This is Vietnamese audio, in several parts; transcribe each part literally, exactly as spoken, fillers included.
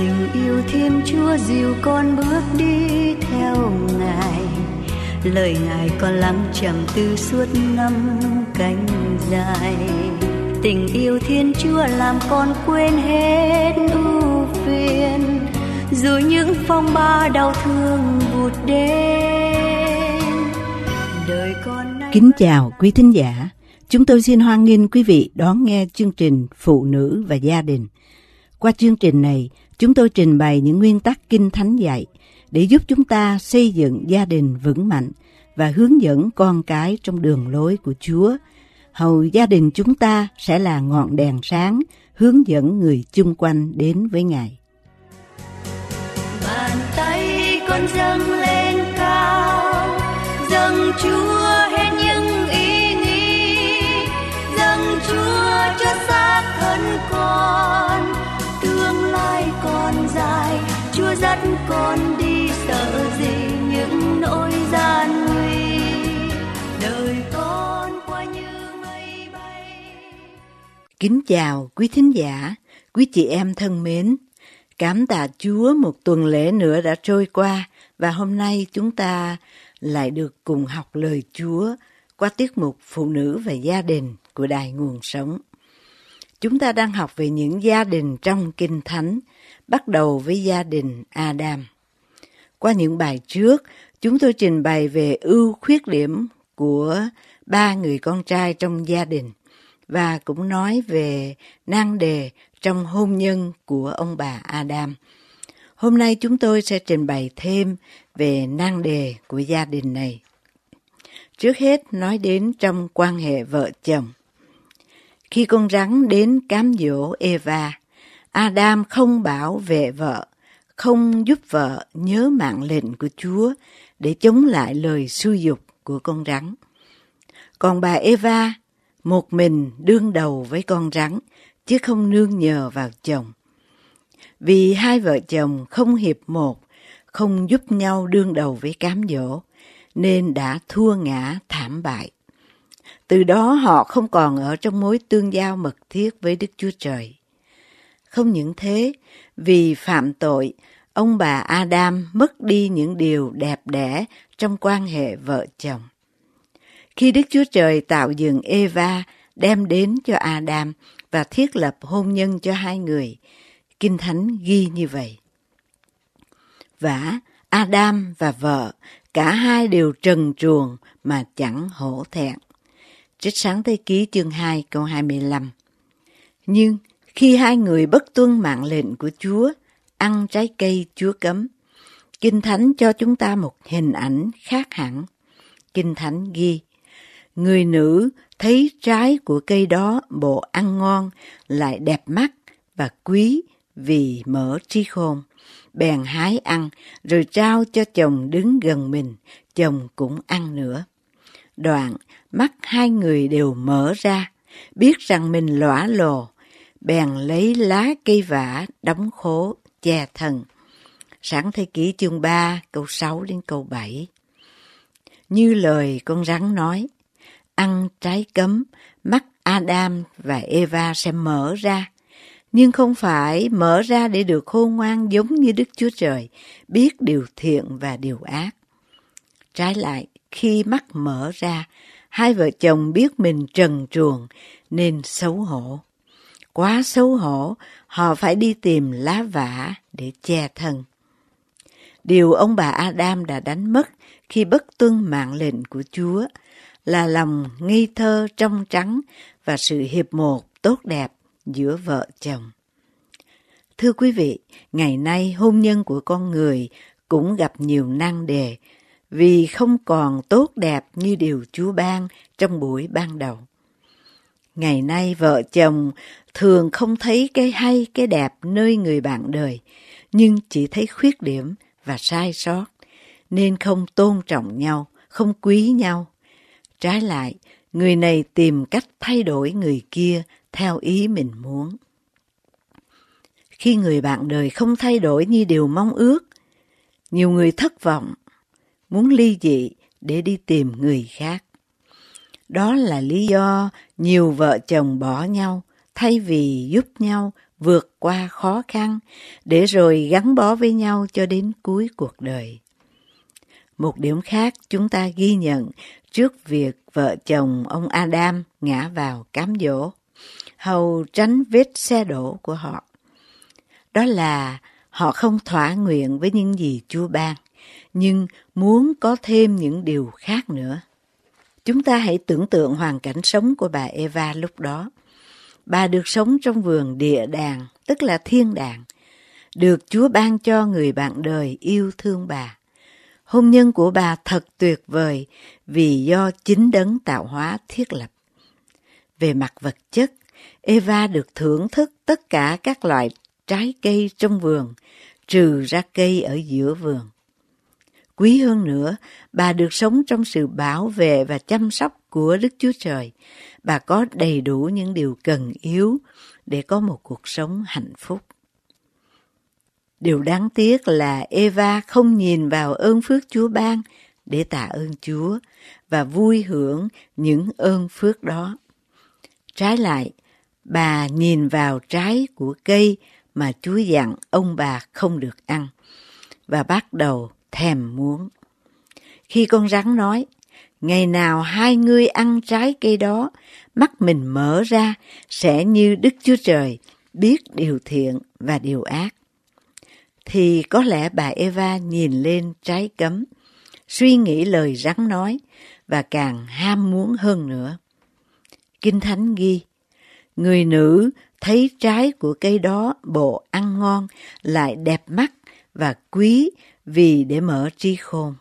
Tình yêu Thiên Chúa dìu con bước đi theo Ngài, lời Ngài con lắng trầm tư suốt năm cánh dài. Tình yêu Thiên Chúa làm con quên hết ưu phiền, dù những phong ba đau thương vụt đến. Đời con nay... Kính chào quý thính giả, chúng tôi xin hoan nghênh quý vị đón nghe chương trình Phụ nữ và gia đình. Qua chương trình này, chúng tôi trình bày những nguyên tắc Kinh Thánh dạy để giúp chúng ta xây dựng gia đình vững mạnh và hướng dẫn con cái trong đường lối của Chúa. Hầu gia đình chúng ta sẽ là ngọn đèn sáng hướng dẫn người chung quanh đến với Ngài. Bàn tay con dâng lên cao, dâng Chúa hết những ý nghĩ, dâng Chúa cho xác thân con. Tương lai còn dài, Chúa dắt con đi, sợ gì những nỗi gian nguy. Đời con qua như mây bay. Kính chào quý thính giả, quý chị em thân mến. Cảm tạ Chúa, một tuần lễ nữa đã trôi qua và hôm nay chúng ta lại được cùng học lời Chúa qua tiết mục Phụ nữ và gia đình của Đài Nguồn Sống. Chúng ta đang học về những gia đình trong Kinh Thánh, bắt đầu với gia đình Adam. Qua những bài trước, chúng tôi trình bày về ưu khuyết điểm của ba người con trai trong gia đình và cũng nói về nan đề trong hôn nhân của ông bà Adam. Hôm nay chúng tôi sẽ trình bày thêm về nan đề của gia đình này. Trước hết nói đến trong quan hệ vợ chồng. Khi con rắn đến cám dỗ Eva, Adam không bảo vệ vợ, không giúp vợ nhớ mạng lệnh của Chúa để chống lại lời xúi giục của con rắn. Còn bà Eva, một mình đương đầu với con rắn, chứ không nương nhờ vào chồng. Vì hai vợ chồng không hiệp một, không giúp nhau đương đầu với cám dỗ, nên đã thua ngã thảm bại. Từ đó họ không còn ở trong mối tương giao mật thiết với Đức Chúa Trời. Không những thế, vì phạm tội, ông bà Adam mất đi những điều đẹp đẽ trong quan hệ vợ chồng. Khi Đức Chúa Trời tạo dựng Eva, đem đến cho Adam và thiết lập hôn nhân cho hai người, Kinh Thánh ghi như vậy. Vả, Adam và vợ, cả hai đều trần truồng mà chẳng hổ thẹn. Trích Sáng Thế Ký chương hai câu hai mươi lăm. Nhưng khi hai người bất tuân mạng lệnh của Chúa, ăn trái cây Chúa cấm, Kinh Thánh cho chúng ta một hình ảnh khác hẳn. Kinh Thánh ghi, người nữ thấy trái của cây đó bộ ăn ngon, lại đẹp mắt và quý vì mở trí khôn, bèn hái ăn, rồi trao cho chồng đứng gần mình, chồng cũng ăn nữa. Đoạn, mắt hai người đều mở ra, biết rằng mình lõa lồ, bèn lấy lá cây vả đóng khố, che thân. Sáng Thế Ký chương ba, câu sáu đến câu bảy. Như lời con rắn nói, ăn trái cấm, mắt Adam và Eva sẽ mở ra, nhưng không phải mở ra để được khôn ngoan giống như Đức Chúa Trời, biết điều thiện và điều ác. Trái lại, khi mắt mở ra, hai vợ chồng biết mình trần truồng nên xấu hổ. Quá xấu hổ, họ phải đi tìm lá vả để che thân. Điều ông bà Adam đã đánh mất khi bất tuân mạng lệnh của Chúa là lòng ngây thơ trong trắng và sự hiệp một tốt đẹp giữa vợ chồng. Thưa quý vị, ngày nay hôn nhân của con người cũng gặp nhiều nan đề vì không còn tốt đẹp như điều Chúa ban trong buổi ban đầu. Ngày nay vợ chồng thường không thấy cái hay cái đẹp nơi người bạn đời, nhưng chỉ thấy khuyết điểm và sai sót, nên không tôn trọng nhau, không quý nhau. Trái lại, người này tìm cách thay đổi người kia theo ý mình muốn. Khi người bạn đời không thay đổi như điều mong ước, nhiều người thất vọng, muốn ly dị để đi tìm người khác. Đó là lý do nhiều vợ chồng bỏ nhau thay vì giúp nhau vượt qua khó khăn, để rồi gắn bó với nhau cho đến cuối cuộc đời. Một điểm khác chúng ta ghi nhận trước việc vợ chồng ông Adam ngã vào cám dỗ, hầu tránh vết xe đổ của họ. Đó là họ không thỏa nguyện với những gì Chúa ban, nhưng muốn có thêm những điều khác nữa. Chúng ta hãy tưởng tượng hoàn cảnh sống của bà Eva lúc đó. Bà được sống trong vườn địa đàng, tức là thiên đàng, được Chúa ban cho người bạn đời yêu thương bà. Hôn nhân của bà thật tuyệt vời vì do chính đấng tạo hóa thiết lập. Về mặt vật chất, Eva được thưởng thức tất cả các loại trái cây trong vườn, trừ ra cây ở giữa vườn. Quý hơn nữa, bà được sống trong sự bảo vệ và chăm sóc của Đức Chúa Trời. Bà có đầy đủ những điều cần yếu để có một cuộc sống hạnh phúc. Điều đáng tiếc là Eva không nhìn vào ơn phước Chúa ban để tạ ơn Chúa và vui hưởng những ơn phước đó. Trái lại, bà nhìn vào trái của cây mà Chúa dặn ông bà không được ăn và bắt đầu thèm muốn. Khi con rắn nói, ngày nào hai ngươi ăn trái cây đó, mắt mình mở ra sẽ như Đức Chúa Trời, biết điều thiện và điều ác. Thì có lẽ bà Eva nhìn lên trái cấm, suy nghĩ lời rắn nói và càng ham muốn hơn nữa. Kinh Thánh ghi, người nữ thấy trái của cây đó bộ ăn ngon, lại đẹp mắt và quý vì để mở trí khôn.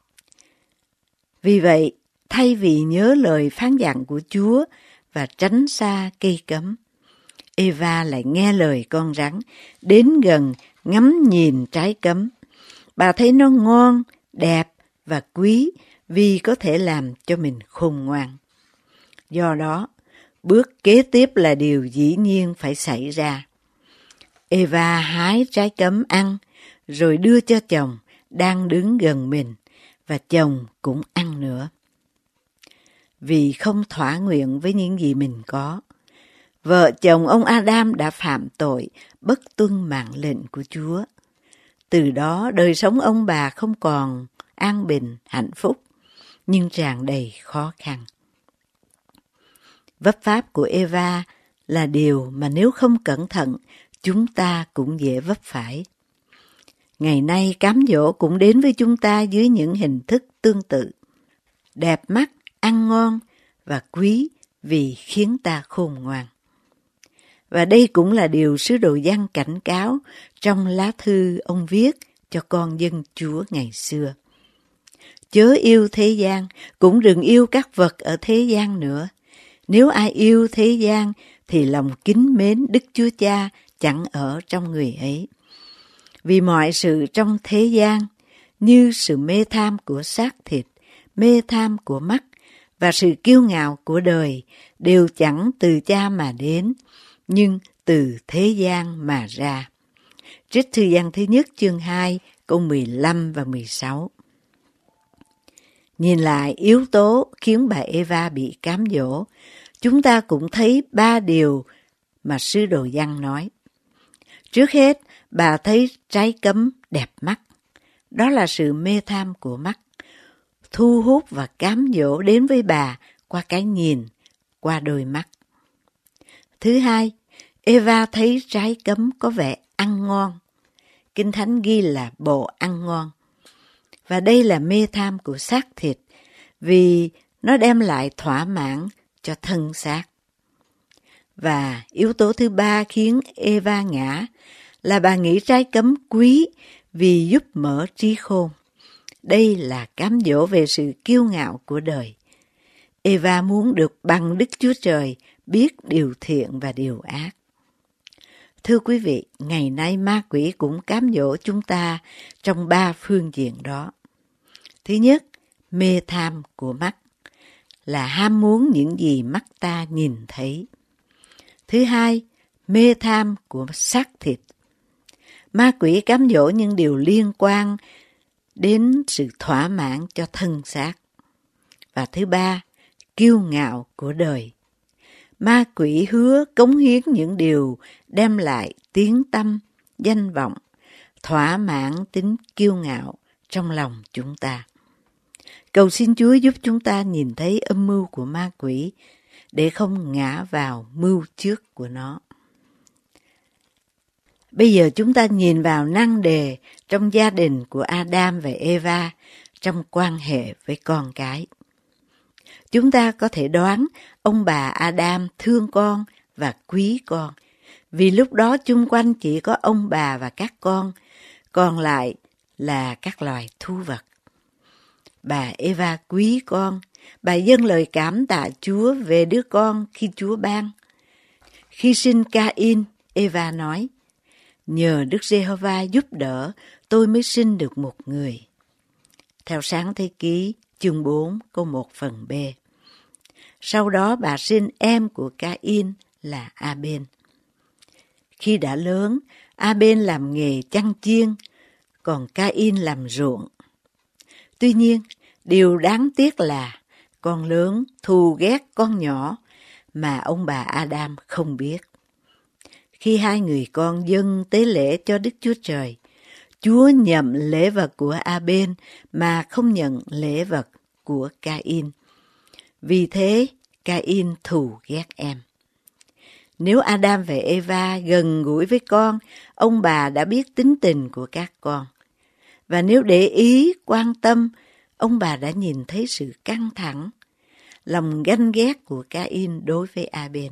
Vì vậy, thay vì nhớ lời phán dặn của Chúa và tránh xa cây cấm, Eva lại nghe lời con rắn, đến gần ngắm nhìn trái cấm. Bà thấy nó ngon, đẹp và quý vì có thể làm cho mình khôn ngoan. Do đó, bước kế tiếp là điều dĩ nhiên phải xảy ra. Eva hái trái cấm ăn, rồi đưa cho chồng đang đứng gần mình, và chồng cũng ăn nữa. Vì không thỏa nguyện với những gì mình có, vợ chồng ông Adam đã phạm tội bất tuân mạng lệnh của Chúa. Từ đó đời sống ông bà không còn an bình, hạnh phúc, nhưng tràn đầy khó khăn. Vấp pháp của Eva là điều mà nếu không cẩn thận, chúng ta cũng dễ vấp phải. Ngày nay cám dỗ cũng đến với chúng ta dưới những hình thức tương tự. Đẹp mắt, ăn ngon và quý vì khiến ta khôn ngoan. Và đây cũng là điều sứ đồ Giăng cảnh cáo trong lá thư ông viết cho con dân Chúa ngày xưa. Chớ yêu thế gian, cũng đừng yêu các vật ở thế gian nữa. Nếu ai yêu thế gian thì lòng kính mến Đức Chúa Cha chẳng ở trong người ấy. Vì mọi sự trong thế gian, như sự mê tham của xác thịt, mê tham của mắt và sự kiêu ngạo của đời, đều chẳng từ Cha mà đến, nhưng từ thế gian mà ra. Trích thư Giăng thứ nhất chương hai câu mười lăm và mười sáu. Nhìn lại yếu tố khiến bà Eva bị cám dỗ, chúng ta cũng thấy ba điều mà sứ đồ Giăng nói. Trước hết, bà thấy trái cấm đẹp mắt. Đó là sự mê tham của mắt, thu hút và cám dỗ đến với bà qua cái nhìn, qua đôi mắt. Thứ hai, Eva thấy trái cấm có vẻ ăn ngon. Kinh Thánh ghi là bộ ăn ngon. Và đây là mê tham của xác thịt, vì nó đem lại thỏa mãn cho thân xác. Và yếu tố thứ ba khiến Eva ngã là bà nghĩ trái cấm quý vì giúp mở trí khôn. Đây là cám dỗ về sự kiêu ngạo của đời. Eva muốn được bằng Đức Chúa Trời, biết điều thiện và điều ác. Thưa quý vị, ngày nay ma quỷ cũng cám dỗ chúng ta trong ba phương diện đó. Thứ nhất, mê tham của mắt, là ham muốn những gì mắt ta nhìn thấy. Thứ hai, mê tham của xác thịt. Ma quỷ cám dỗ những điều liên quan đến sự thỏa mãn cho thân xác. Và thứ ba, kiêu ngạo của đời. ma quỷ hứa cống hiến những điều đem lại tiếng tăm, danh vọng, thỏa mãn tính kiêu ngạo trong lòng chúng ta. Cầu xin Chúa giúp chúng ta nhìn thấy âm mưu của ma quỷ để không ngã vào mưu trước của nó. Bây giờ chúng ta nhìn vào nan đề trong gia đình của Adam và Eva trong quan hệ với con cái. Chúng ta có thể đoán ông bà Adam thương con và quý con, vì lúc đó chung quanh chỉ có ông bà và các con, còn lại là các loài thú vật. Bà Eva quý con, bà dâng lời cảm tạ Chúa về đứa con khi Chúa ban. Khi sinh Ca-in, Eva nói, nhờ Đức Giê-hô-va giúp đỡ, tôi mới sinh được một người. Theo Sáng Thế Ký, chương bốn, câu một phần B. Sau đó bà sinh em của Ca-in là A-bên. Khi đã lớn, A-bên làm nghề chăn chiên, còn Ca-in làm ruộng. Tuy nhiên, điều đáng tiếc là con lớn thù ghét con nhỏ mà ông bà Adam không biết. Khi hai người con dâng tế lễ cho Đức Chúa Trời, Chúa nhận lễ vật của A-bên mà không nhận lễ vật của Ca-in. Vì thế, Ca-in thù ghét em. Nếu Adam và Eva gần gũi với con, ông bà đã biết tính tình của các con. Và nếu để ý, quan tâm, ông bà đã nhìn thấy sự căng thẳng, lòng ganh ghét của Ca-in đối với A-bên.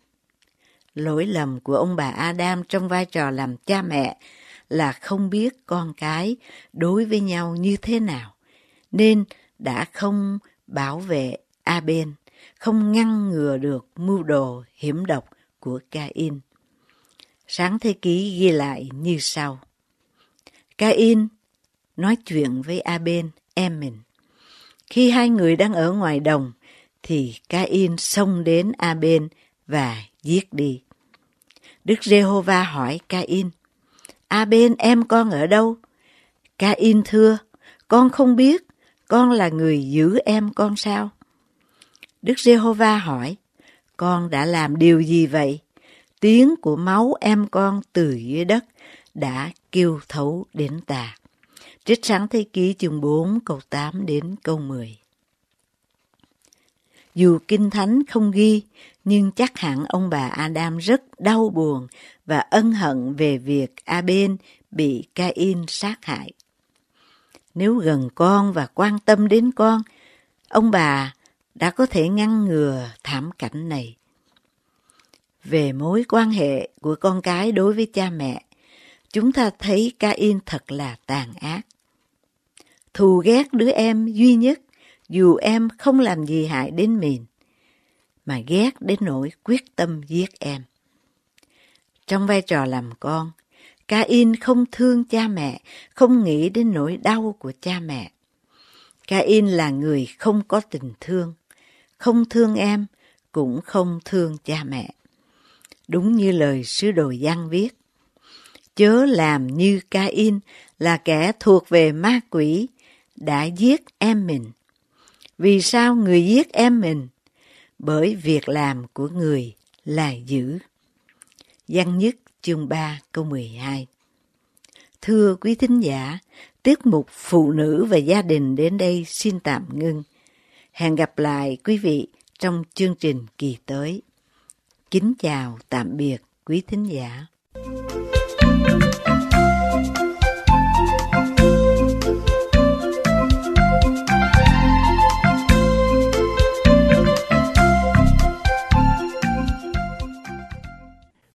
Lỗi lầm của ông bà Adam trong vai trò làm cha mẹ là không biết con cái đối với nhau như thế nào, nên đã không bảo vệ A-bên, không ngăn ngừa được mưu đồ hiểm độc của Ca-in. Sáng Thế Ký ghi lại như sau. Ca-in nói chuyện với A-bên, em mình. Khi hai người đang ở ngoài đồng, thì Ca-in xông đến A-bên và giết đi. Đức Giê-hô-va hỏi Ca-in, A-bên em con ở đâu? Ca-in thưa, con không biết, con là người giữ em con sao? Đức Giê-hô-va hỏi, con đã làm điều gì vậy? Tiếng của máu em con từ dưới đất đã kêu thấu đến ta. Trích Sáng Thế Ký chương bốn câu tám đến câu mười. Dù Kinh Thánh không ghi, nhưng chắc hẳn ông bà Adam rất đau buồn và ân hận về việc A-bên bị Ca-in sát hại. Nếu gần con và quan tâm đến con, ông bà đã có thể ngăn ngừa thảm cảnh này. Về mối quan hệ của con cái đối với cha mẹ, chúng ta thấy Ca-in thật là tàn ác. Thù ghét đứa em duy nhất, dù em không làm gì hại đến mình, mà ghét đến nỗi quyết tâm giết em. Trong vai trò làm con, Ca-in không thương cha mẹ, không nghĩ đến nỗi đau của cha mẹ. Ca-in là người không có tình thương, không thương em, cũng không thương cha mẹ. Đúng như lời sứ đồ Giăng viết, chớ làm như Ca-in là kẻ thuộc về ma quỷ, đã giết em mình. Vì sao người giết em mình? Bởi việc làm của người là dữ. Giăng nhất chương ba câu mười hai. Thưa quý thính giả, tiết mục Phụ nữ và gia đình đến đây xin tạm ngưng. Hẹn gặp lại quý vị trong chương trình kỳ tới. Kính chào tạm biệt quý thính giả.